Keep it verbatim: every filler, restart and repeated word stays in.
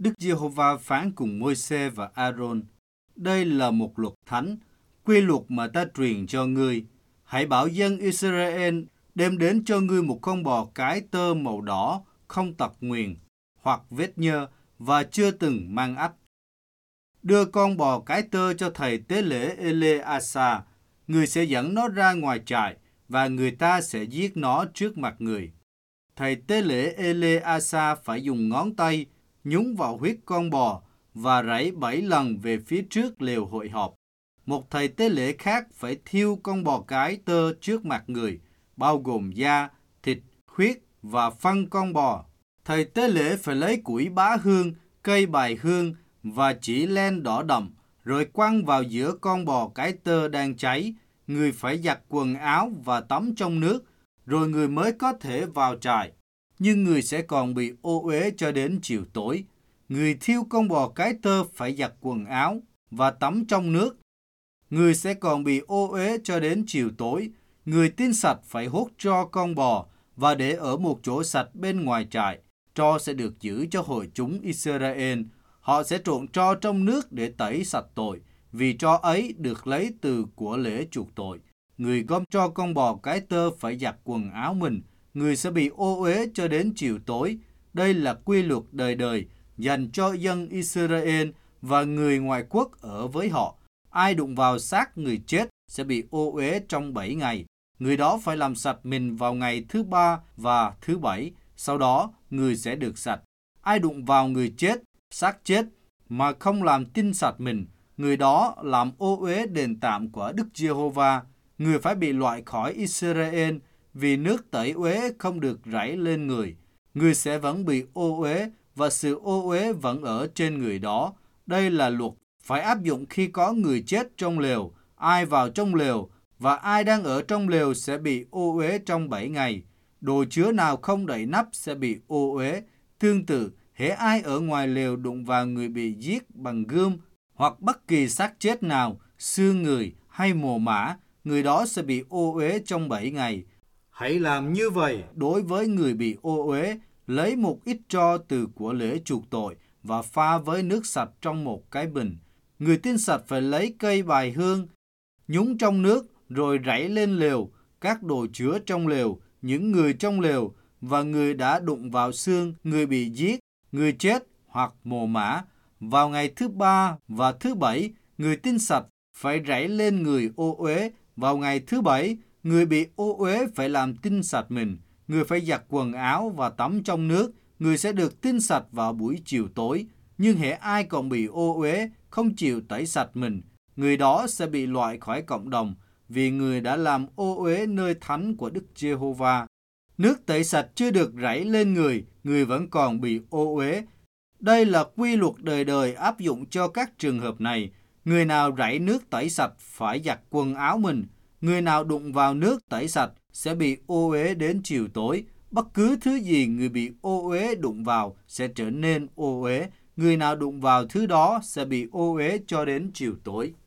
Đức Giê-hô-va phán cùng Môi-se và A-rôn: Đây là một luật thánh, quy luật mà ta truyền cho ngươi. Hãy bảo dân Israel đem đến cho ngươi một con bò cái tơ màu đỏ, không tật nguyền hoặc vết nhơ và chưa từng mang ách. Đưa con bò cái tơ cho thầy tế lễ Ê-lê-a-sa. Người sẽ dẫn nó ra ngoài trại và người ta sẽ giết nó trước mặt người. Thầy tế lễ Ê-lê-a-sa phải dùng ngón tay nhúng vào huyết con bò và rảy bảy lần về phía trước lều hội họp. Một thầy tế lễ khác phải thiêu con bò cái tơ trước mặt người, bao gồm da, thịt, huyết và phân con bò. Thầy tế lễ phải lấy củi bá hương, cây bài hương và chỉ len đỏ đậm, rồi quăng vào giữa con bò cái tơ đang cháy. Người phải giặt quần áo và tắm trong nước, rồi người mới có thể vào trại. Nhưng người sẽ còn bị ô uế cho đến chiều tối. Người thiêu con bò cái tơ phải giặt quần áo và tắm trong nước. Người sẽ còn bị ô uế cho đến chiều tối. Người tin sạch phải hốt tro con bò và để ở một chỗ sạch bên ngoài trại. Tro sẽ được giữ cho hội chúng Israel. Họ sẽ trộn tro trong nước để tẩy sạch tội, vì tro ấy được lấy từ của lễ chuộc tội. Người gom tro con bò cái tơ phải giặt quần áo mình. Người sẽ bị ô uế cho đến chiều tối. Đây là quy luật đời đời dành cho dân Israel và người ngoại quốc ở với họ. Ai đụng vào xác người chết sẽ bị ô uế trong bảy ngày. Người đó phải làm sạch mình vào ngày thứ ba và thứ bảy. Sau đó, người sẽ được sạch. Ai đụng vào người chết, xác chết, mà không làm tinh sạch mình, người đó làm ô uế đền tạm của Đức Giê-hô-va. Người phải bị loại khỏi Israel vì nước tẩy uế không được rảy lên người. Người sẽ vẫn bị ô uế và sự ô uế vẫn ở trên người đó. Đây là luật phải áp dụng khi có người chết trong lều. Ai vào trong lều và ai đang ở trong lều sẽ bị ô uế trong bảy ngày. Đồ chứa nào không đậy nắp sẽ bị ô uế. Tương tự, hễ ai ở ngoài lều đụng vào người bị giết bằng gươm hoặc bất kỳ xác chết nào, xương người hay mồ mả, người đó sẽ bị ô uế trong bảy ngày. Hãy làm như vậy đối với người bị ô uế, lấy một ít tro từ của lễ chuộc tội và pha với nước sạch trong một cái bình. Người tin sạch phải lấy cây bài hương, nhúng trong nước rồi rảy lên lều, các đồ chứa trong lều, những người trong lều và người đã đụng vào xương, người bị giết, người chết hoặc mồ mả. Vào ngày thứ ba và thứ bảy, người tin sạch phải rảy lên người ô uế. Vào ngày thứ bảy, người bị ô uế phải làm tinh sạch mình. Người phải giặt quần áo và tắm trong nước. Người sẽ được tinh sạch vào buổi chiều tối. Nhưng hễ ai còn bị ô uế, không chịu tẩy sạch mình, người đó sẽ bị loại khỏi cộng đồng, vì người đã làm ô uế nơi thánh của Đức Giê-hô-va. Nước tẩy sạch chưa được rảy lên người, người vẫn còn bị ô uế. Đây là quy luật đời đời áp dụng cho các trường hợp này. Người nào rảy nước tẩy sạch phải giặt quần áo mình. Người nào đụng vào nước tẩy sạch sẽ bị ô uế đến chiều tối. Bất cứ thứ gì người bị ô uế đụng vào sẽ trở nên ô uế. Người nào đụng vào thứ đó sẽ bị ô uế cho đến chiều tối.